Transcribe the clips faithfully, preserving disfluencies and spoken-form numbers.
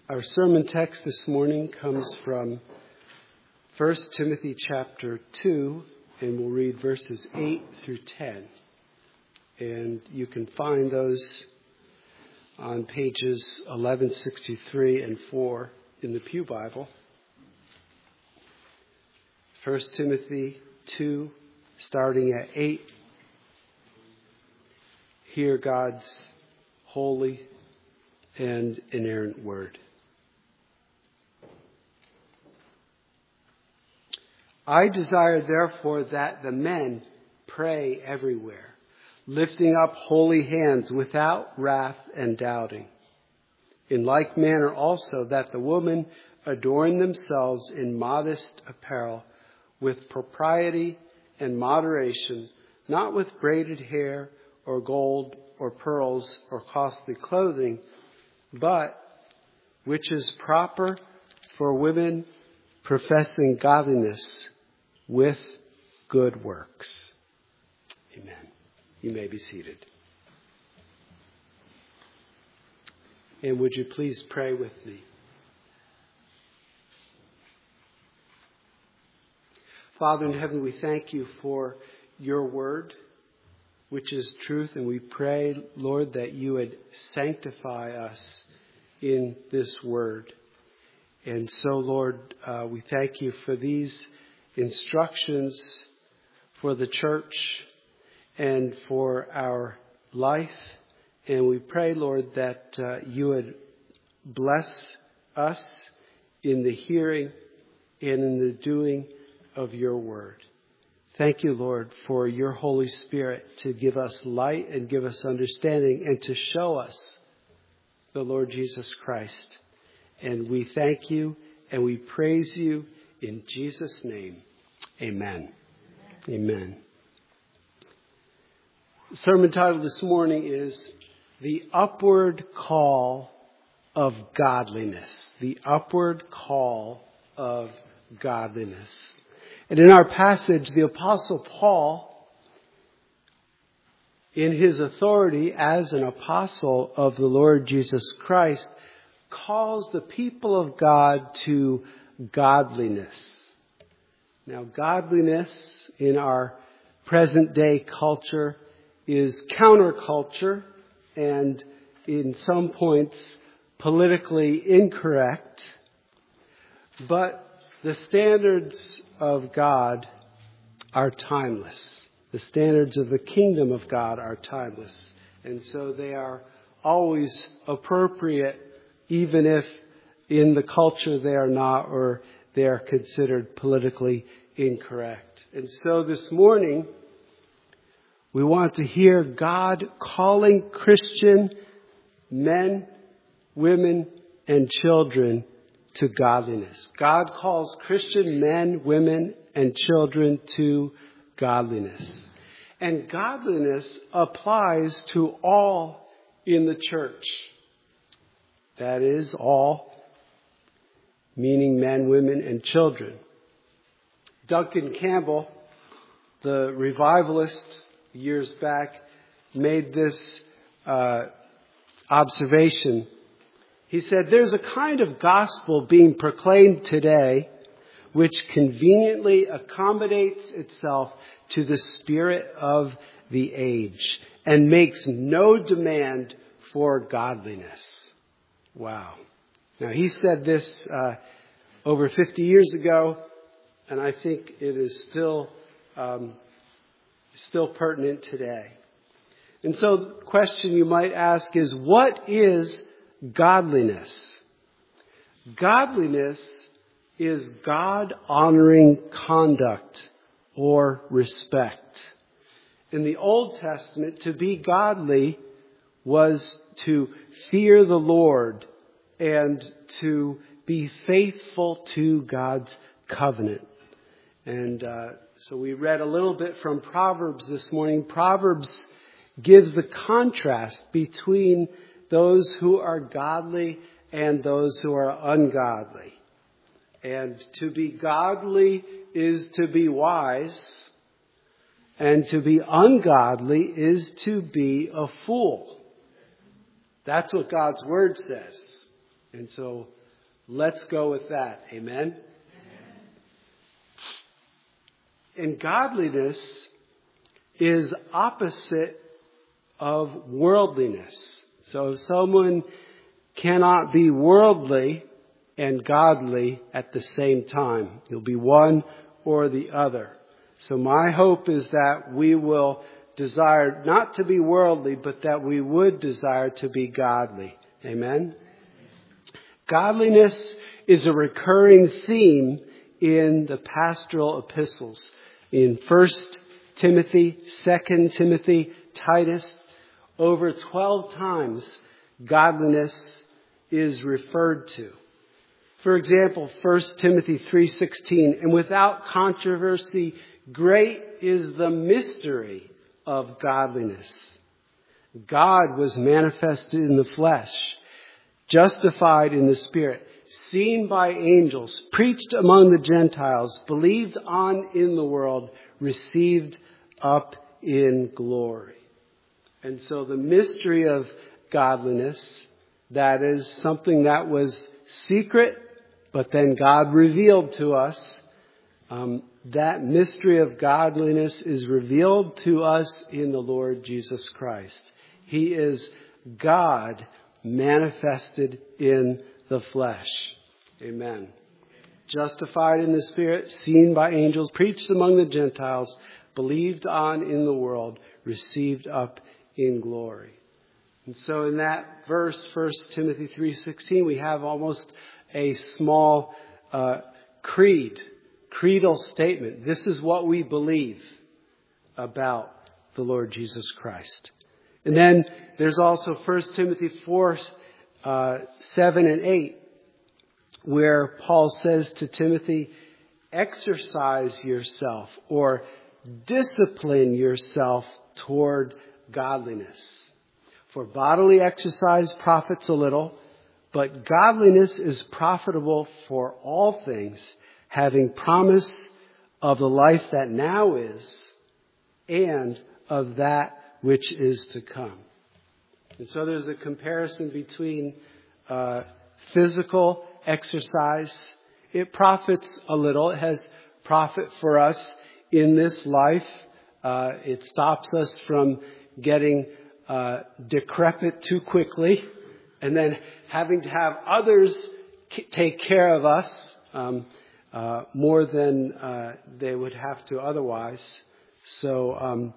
Our sermon text this morning comes from First Timothy chapter two, and we'll read verses eight through ten. And you can find those on pages eleven sixty-three and four in the Pew Bible. First Timothy two, starting at eight. Hear God's holy and inerrant word. I desire, therefore, that the men pray everywhere, lifting up holy hands without wrath and doubting. In like manner also that the women adorn themselves in modest apparel, with propriety and moderation, not with braided hair or gold or pearls or costly clothing, but which is proper for women professing godliness with good works. Amen. You may be seated. And would you please pray with me? Father in heaven, we thank you for your word, which is truth, and we pray, Lord, that you would sanctify us in this word. And so, Lord, uh, we thank you for these instructions for the church and for our life. And we pray, Lord, that uh, you would bless us in the hearing and in the doing of your word. Thank you, Lord, for your Holy Spirit to give us light and give us understanding and to show us the Lord Jesus Christ. And we thank you and we praise you in Jesus' name. Amen. Amen. The sermon title this morning is The Upward Call of Godliness. The Upward Call of Godliness. And in our passage, the Apostle Paul, in his authority as an apostle of the Lord Jesus Christ, calls the people of God to godliness. Now, godliness in our present day culture is counterculture and in some points politically incorrect. But the standards of God are timeless. The standards of the kingdom of God are timeless. And so they are always appropriate, even if in the culture they are not, or they are considered politically incorrect. And so this morning, we want to hear God calling Christian men, women, and children to godliness. God calls Christian men, women, and children to godliness. And godliness applies to all in the church. That is, all, meaning men, women, and children. Duncan Campbell, the revivalist years back, made this uh, observation. He said, there's a kind of gospel being proclaimed today which conveniently accommodates itself to the spirit of the age and makes no demand for godliness. Wow. Now, he said this uh, over fifty years ago, and I think it is still um, still pertinent today. And so the question you might ask is, what is godliness? Godliness is God-honoring conduct or respect. In the Old Testament, to be godly was to fear the Lord and to be faithful to God's covenant. And uh, so we read a little bit from Proverbs this morning. Proverbs gives the contrast between those who are godly and those who are ungodly. And to be godly is to be wise, and to be ungodly is to be a fool. That's what God's word says. And so let's go with that. Amen? And godliness is opposite of worldliness. So if someone cannot be worldly and godly at the same time, you'll be one or the other. So my hope is that we will desire not to be worldly, but that we would desire to be godly. Amen? Godliness is a recurring theme in the pastoral epistles. In First Timothy, Second Timothy, Titus, over twelve times godliness is referred to. For example, First Timothy three sixteen, and without controversy, great is the mystery of godliness. God was manifested in the flesh, justified in the Spirit, seen by angels, preached among the Gentiles, believed on in the world, received up in glory. And so the mystery of godliness, that is something that was secret, but then God revealed to us. Um, that mystery of godliness is revealed to us in the Lord Jesus Christ. He is God manifested in the flesh. Amen. Justified in the Spirit, seen by angels, preached among the Gentiles, believed on in the world, received up in glory. And so in that verse, First Timothy three sixteen, we have almost a small uh, creed, creedal statement. This is what we believe about the Lord Jesus Christ. And then there's also First Timothy four, uh, seven and eight, where Paul says to Timothy, exercise yourself or discipline yourself toward godliness. For bodily exercise profits a little, but godliness is profitable for all things, having promise of the life that now is and of that which is to come. And so there's a comparison between uh, physical exercise. It profits a little. It has profit for us in this life. Uh, it stops us from getting uh, decrepit too quickly and then having to have others k- take care of us um, uh, more than uh, they would have to otherwise. So, um,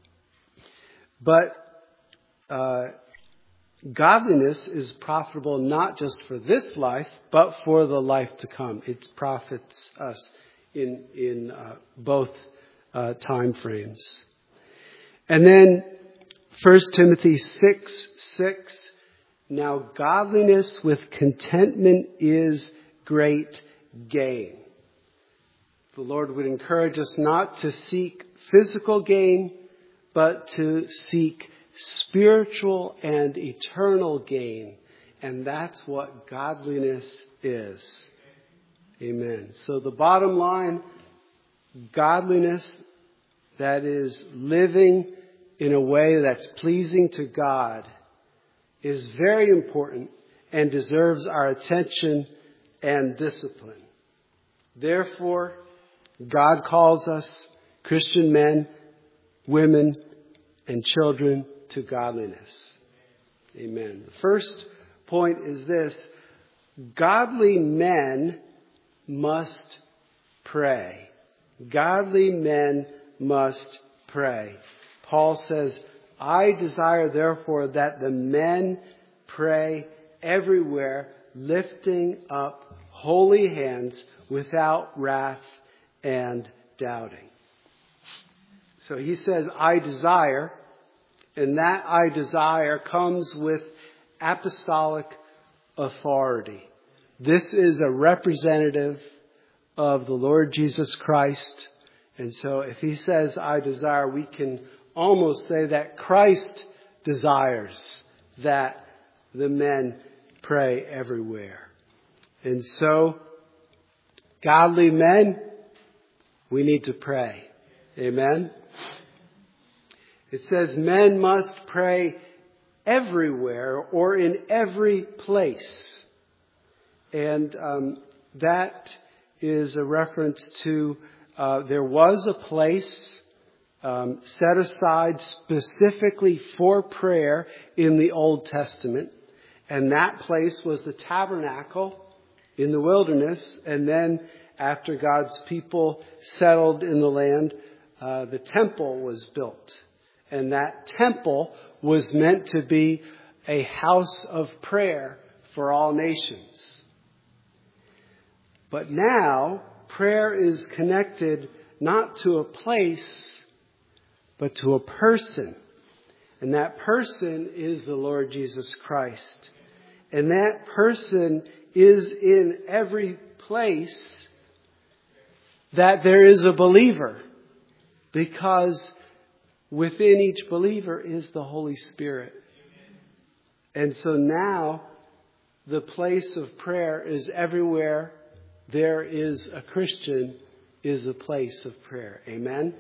but uh, godliness is profitable not just for this life, but for the life to come. It profits us in in uh, both uh, time frames. And then First Timothy six six. Now godliness with contentment is great gain. The Lord would encourage us not to seek physical gain, but to seek spiritual and eternal gain. And that's what godliness is. Amen. So the bottom line, godliness, that is living in a way that's pleasing to God, is very important and deserves our attention and discipline. Therefore, God calls us, Christian men, women, and children, to godliness. Amen. The first point is this: godly men must pray. Godly men must pray. Paul says, I desire therefore that the men pray everywhere, lifting up holy hands without wrath and doubting. So he says, I desire, and that I desire comes with apostolic authority. This is a representative of the Lord Jesus Christ. And so if he says, I desire, we can almost say that Christ desires that the men pray everywhere. And so, godly men, we need to pray. Amen? It says men must pray everywhere or in every place. And um, that is a reference to uh, there was a place um, set aside specifically for prayer in the Old Testament. And that place was the tabernacle in the wilderness. And then after God's people settled in the land, uh, the temple was built. And that temple was meant to be a house of prayer for all nations. But now, prayer is connected not to a place, but to a person. And that person is the Lord Jesus Christ. And that person is in every place that there is a believer. Because within each believer is the Holy Spirit. And so now the place of prayer is everywhere there is a Christian is a place of prayer. Amen?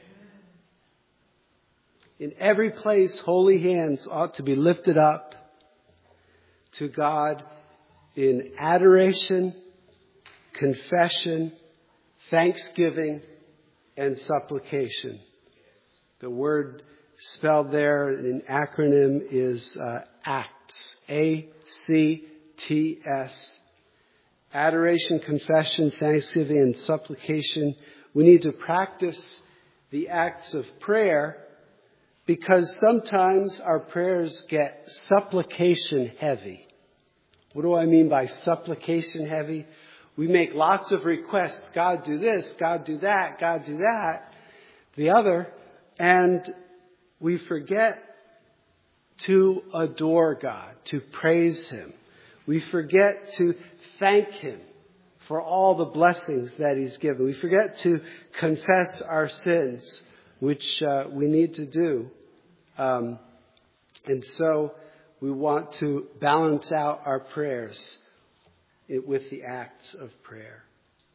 In every place, holy hands ought to be lifted up to God in adoration, confession, thanksgiving, and supplication. The word spelled there in acronym is uh, ACTS. A C T S. Adoration, confession, thanksgiving, and supplication. We need to practice the acts of prayer because sometimes our prayers get supplication heavy. What do I mean by supplication heavy? We make lots of requests. God do this, God do that, God do that, the other. And we forget to adore God, to praise Him. We forget to thank Him for all the blessings that He's given. We forget to confess our sins, which uh, we need to do. Um, and so we want to balance out our prayers with the acts of prayer.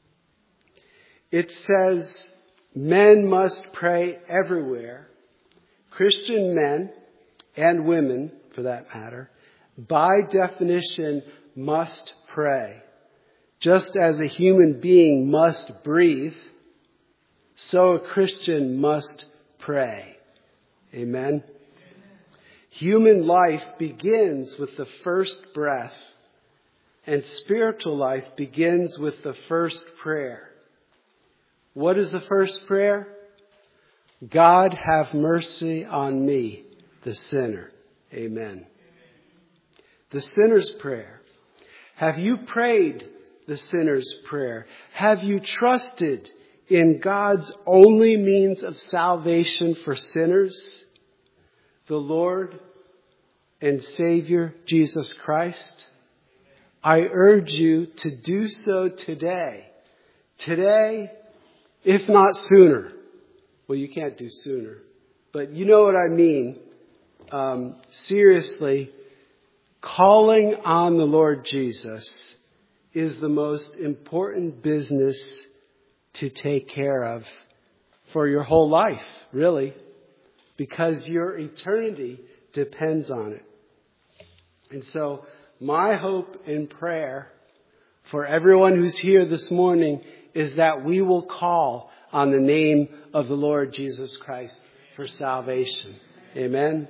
It says men must pray everywhere. Christian men and women, for that matter, by definition must pray. Just as a human being must breathe, so a Christian must pray. Amen? Human life begins with the first breath, and spiritual life begins with the first prayer. What is the first prayer? God, have mercy on me, the sinner. Amen. The sinner's prayer. Have you prayed the sinner's prayer? Have you trusted in God's only means of salvation for sinners, the Lord and Savior Jesus Christ? I urge you to do so today. Today, if not sooner. Well, you can't do sooner. But you know what I mean. Um, seriously, calling on the Lord Jesus is the most important business to take care of for your whole life, really, because your eternity depends on it. And so my hope and prayer for everyone who's here this morning is that we will call on the name of the Lord Jesus Christ for salvation. Amen.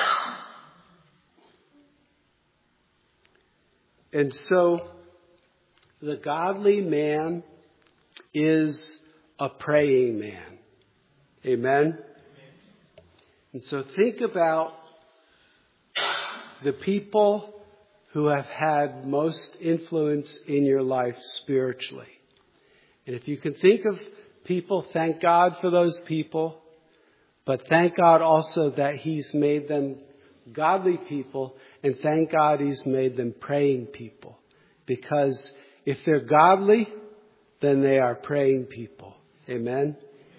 And so the godly man is a praying man. Amen. And so think about the people who have had most influence in your life spiritually. And if you can think of people, thank God for those people. But thank God also that He's made them godly people. And thank God He's made them praying people. Because if they're godly, then they are praying people. Amen?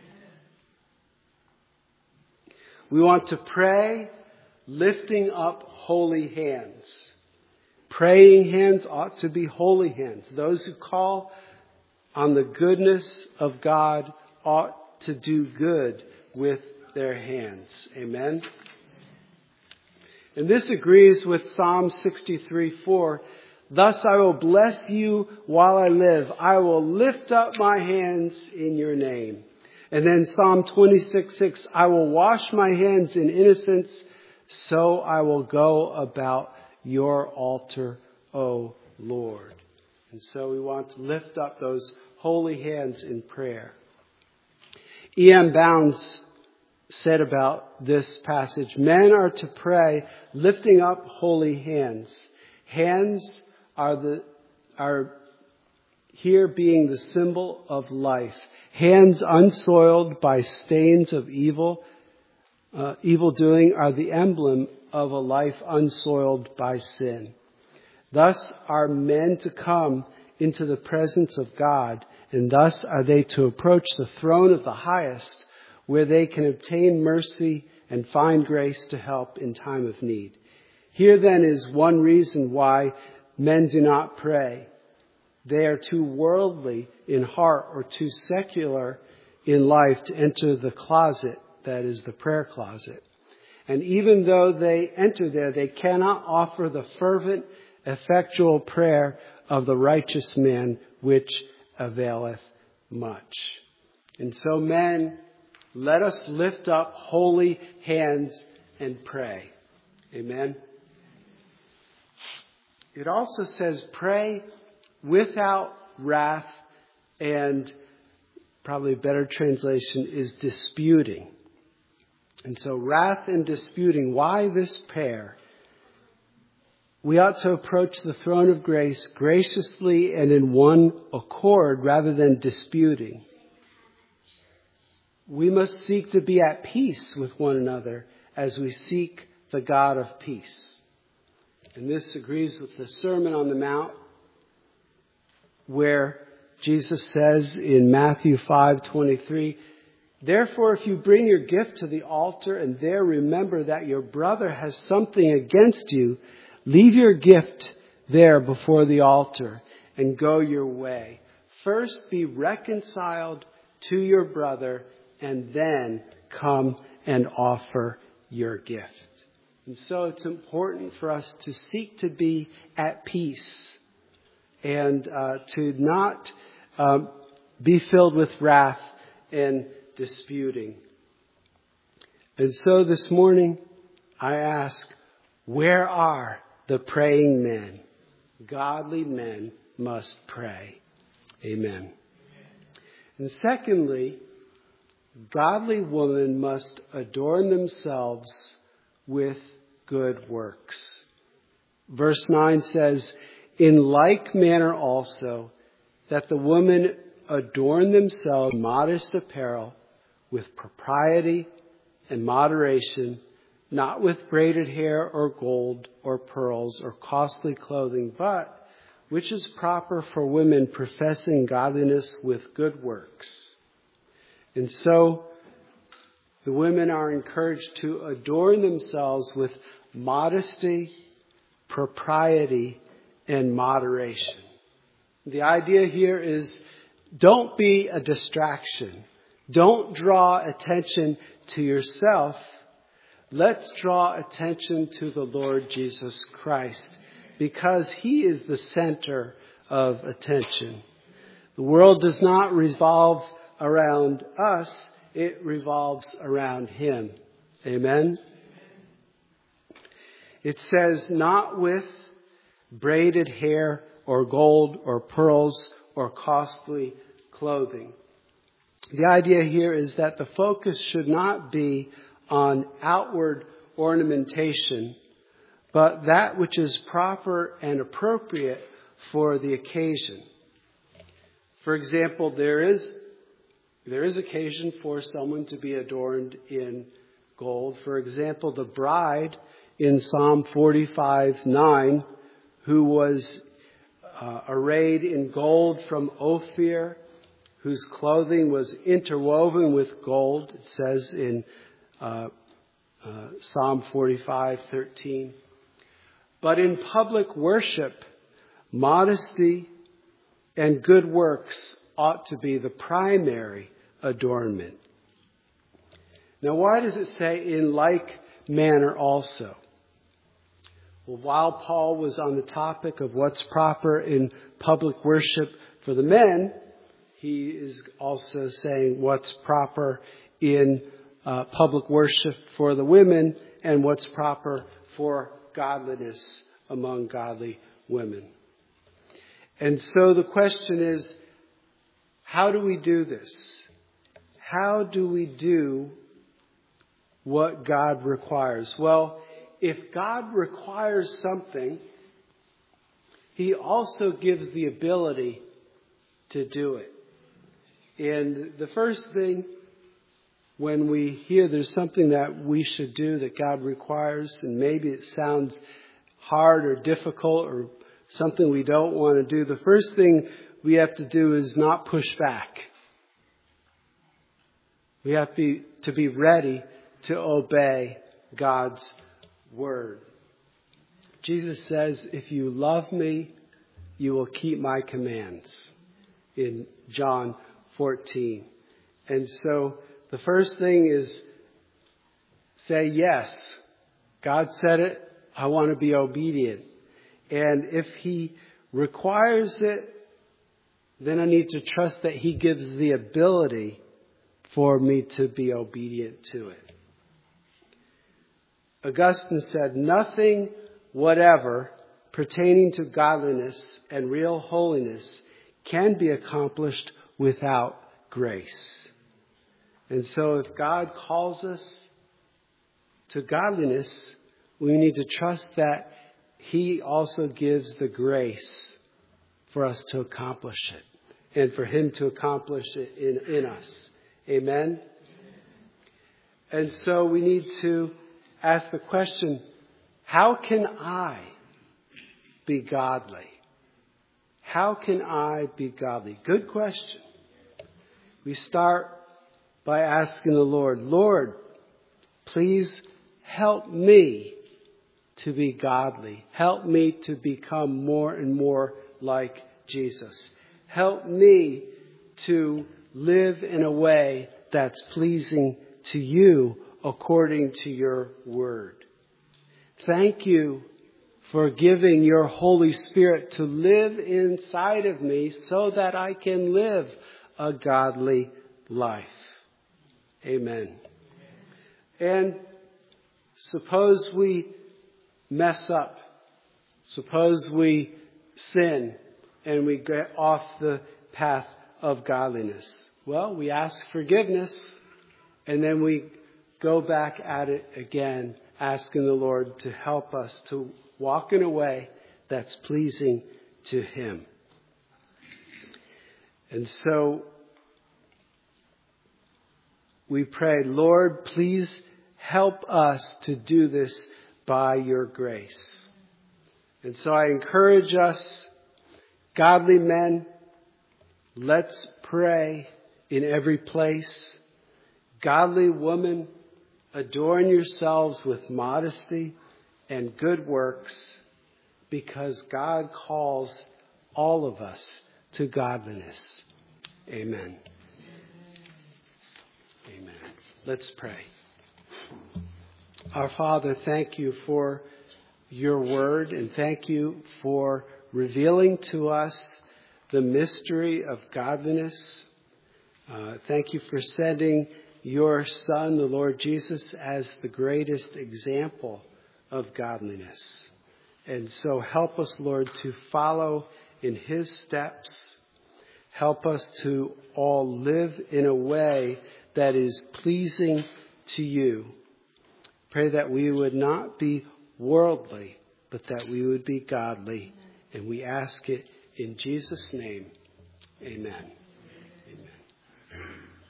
We want to pray lifting up holy hands. Praying hands ought to be holy hands. Those who call on the goodness of God ought to do good with their hands. Amen? And this agrees with Psalm sixty-three four. Thus I will bless you while I live. I will lift up my hands in your name. And then Psalm twenty-six six, I will wash my hands in innocence, so I will go about your altar, O Lord. And so we want to lift up those holy hands in prayer. E M Bounds said about this passage, men are to pray lifting up holy hands. Hands are the are here being the symbol of life. Hands unsoiled by stains of evil, uh, evil doing are the emblem of a life unsoiled by sin. Thus are men to come into the presence of God, and thus are they to approach the throne of the highest, where they can obtain mercy and find grace to help in time of need. Here then is one reason why men do not pray. They are too worldly in heart or too secular in life to enter the closet, that is the prayer closet. And even though they enter there, they cannot offer the fervent, effectual prayer of the righteous man, which availeth much. And so, men, let us lift up holy hands and pray. Amen. It also says pray without wrath, and probably a better translation is disputing. And so wrath and disputing. Why this pair? We ought to approach the throne of grace graciously and in one accord rather than disputing. We must seek to be at peace with one another as we seek the God of peace. And this agrees with the Sermon on the Mount, where Jesus says in Matthew five twenty-three, therefore, if you bring your gift to the altar and there remember that your brother has something against you, leave your gift there before the altar and go your way. First be reconciled to your brother and then come and offer your gift. And so it's important for us to seek to be at peace and uh, to not um, be filled with wrath and disputing. And so this morning I ask, where are the praying men? Godly men must pray. Amen. And secondly, godly women must adorn themselves with good works. Verse nine says, in like manner also, that the women adorn themselves in modest apparel with propriety and moderation, not with braided hair or gold or pearls or costly clothing, but which is proper for women professing godliness with good works. And so the women are encouraged to adorn themselves with modesty, propriety, and moderation. The idea here is don't be a distraction. Don't draw attention to yourself. Let's draw attention to the Lord Jesus Christ, because He is the center of attention. The world does not revolve around us. It revolves around Him. Amen? It says, not with braided hair or gold or pearls or costly clothing. The idea here is that the focus should not be on outward ornamentation, but that which is proper and appropriate for the occasion. For example, there is There is occasion for someone to be adorned in gold. For example, the bride in Psalm forty-five nine, who was uh, arrayed in gold from Ophir, whose clothing was interwoven with gold, it says in uh, uh, Psalm forty-five thirteen. But in public worship, modesty and good works ought to be the primary adornment. Now, why does it say in like manner also? Well, while Paul was on the topic of what's proper in public worship for the men, he is also saying what's proper in uh, public worship for the women and what's proper for godliness among godly women. And so the question is, how do we do this? How do we do what God requires? Well, if God requires something, He also gives the ability to do it. And the first thing, when we hear there's something that we should do that God requires, and maybe it sounds hard or difficult or something we don't want to do, the first thing we have to do is not push back. We have to be, to be ready to obey God's word. Jesus says, if you love me, you will keep my commands in John fourteen. And so the first thing is say yes. God said it. I want to be obedient. And if He requires it, then I need to trust that He gives the ability for me to be obedient to it. Augustine said, nothing whatever pertaining to godliness and real holiness can be accomplished without grace. And so if God calls us to godliness, we need to trust that He also gives the grace for us to accomplish it and for Him to accomplish it in, in us. Amen? And so we need to ask the question, how can I be godly? How can I be godly? Good question. We start by asking the Lord, Lord, please help me to be godly. Help me to become more and more like Jesus. Help me to live in a way that's pleasing to you according to your word. Thank you for giving your Holy Spirit to live inside of me so that I can live a godly life. Amen. And suppose we mess up. Suppose we sin and we get off the path of godliness. Well, we ask forgiveness and then we go back at it again, asking the Lord to help us to walk in a way that's pleasing to Him. And so we pray, Lord, please help us to do this by your grace. And so I encourage us, godly men, let's pray in every place. Godly women, adorn yourselves with modesty and good works, because God calls all of us to godliness. Amen. Amen. Let's pray. Our Father, thank you for your word, and thank you for revealing to us the mystery of godliness. Uh, thank you for sending your Son, the Lord Jesus, as the greatest example of godliness. And so help us, Lord, to follow in His steps. Help us to all live in a way that is pleasing to you. Pray that we would not be worldly, but that we would be godly. And we ask it in Jesus' name. Amen.